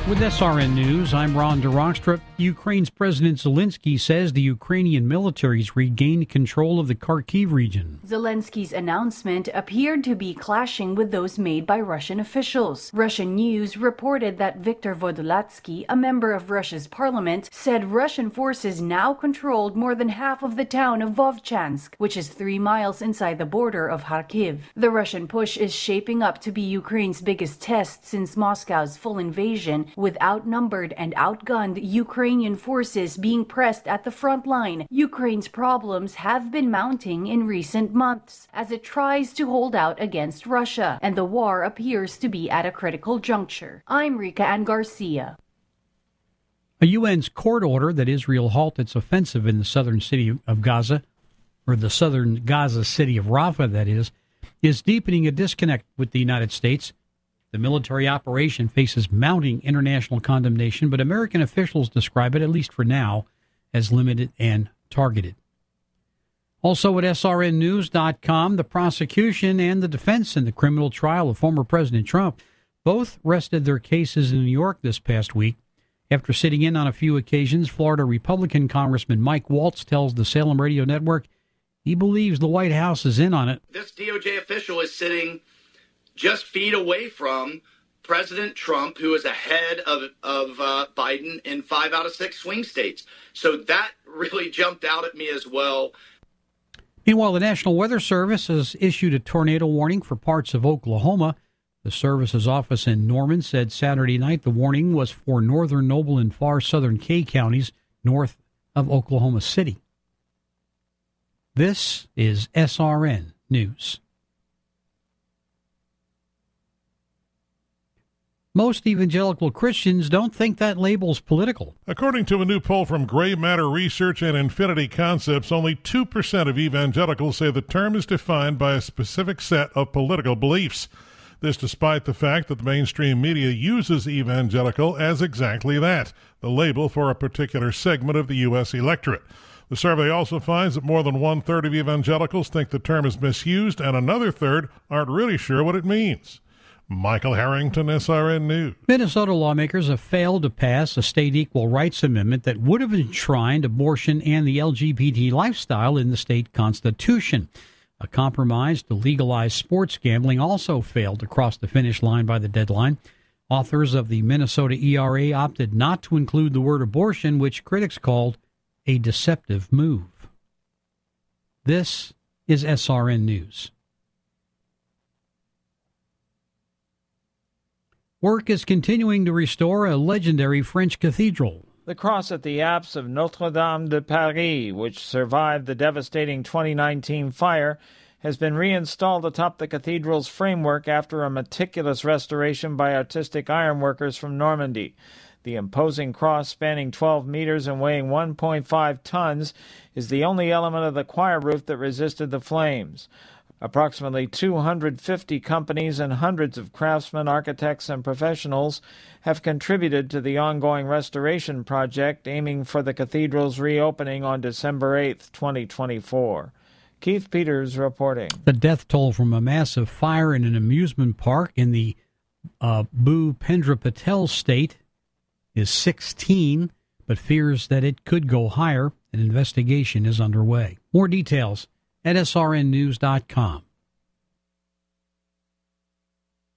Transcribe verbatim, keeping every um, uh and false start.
With S R N News, I'm Ron DeRockstra. Ukraine's President Zelensky says the Ukrainian military's regained control of the Kharkiv region. Zelensky's announcement appeared to be clashing with those made by Russian officials. Russian news reported that Viktor Vodolatsky, a member of Russia's parliament, said Russian forces now controlled more than half of the town of Vovchansk, which is three miles inside the border of Kharkiv. The Russian push is shaping up to be Ukraine's biggest test since Moscow's full invasion, with outnumbered and outgunned Ukrainian forces being pressed at the front line. Ukraine's problems have been mounting in recent months as it tries to hold out against Russia, and the war appears to be at a critical juncture. I'm Rika Ann Garcia. A U N's court order that Israel halt its offensive in the southern city of Gaza, or the southern Gaza city of Rafah, that is, is deepening a disconnect with the United States. The military operation faces mounting international condemnation, but American officials describe it, at least for now, as limited and targeted. Also at S R N news dot com, the prosecution and the defense in the criminal trial of former President Trump both rested their cases in New York this past week. After sitting in on a few occasions, Florida Republican Congressman Mike Waltz tells the Salem Radio Network he believes the White House is in on it. This D O J official is sitting just feet away from President Trump, who is ahead of of uh, Biden in five out of six swing states. So that really jumped out at me as well. Meanwhile, the National Weather Service has issued a tornado warning for parts of Oklahoma. The service's office in Norman said Saturday night the warning was for northern Noble and far southern Kay counties north of Oklahoma City. This is S R N News. Most evangelical Christians don't think that label's political. According to a new poll from Gray Matter Research and Infinity Concepts, only two percent of evangelicals say the term is defined by a specific set of political beliefs. This despite the fact that the mainstream media uses evangelical as exactly that, the label for a particular segment of the U S electorate. The survey also finds that more than one-third of evangelicals think the term is misused, and another third aren't really sure what it means. Michael Harrington, S R N News. Minnesota lawmakers have failed to pass a state equal rights amendment that would have enshrined abortion and the L G B T lifestyle in the state constitution. A compromise to legalize sports gambling also failed to cross the finish line by the deadline. Authors of the Minnesota E R A opted not to include the word abortion, which critics called a deceptive move. This is S R N News. Work is continuing to restore a legendary French cathedral. The cross at the apse of Notre-Dame de Paris, which survived the devastating twenty nineteen fire, has been reinstalled atop the cathedral's framework after a meticulous restoration by artistic ironworkers from Normandy. The imposing cross, spanning twelve meters and weighing one point five tons, is the only element of the choir roof that resisted the flames. Approximately two hundred fifty companies and hundreds of craftsmen, architects, and professionals have contributed to the ongoing restoration project, aiming for the cathedral's reopening on December eighth, twenty twenty-four. Keith Peters reporting. The death toll from a massive fire in an amusement park in the uh, Bhupendra Patel state is sixteen, but fears that it could go higher. An investigation is underway. More details at S R N news dot com.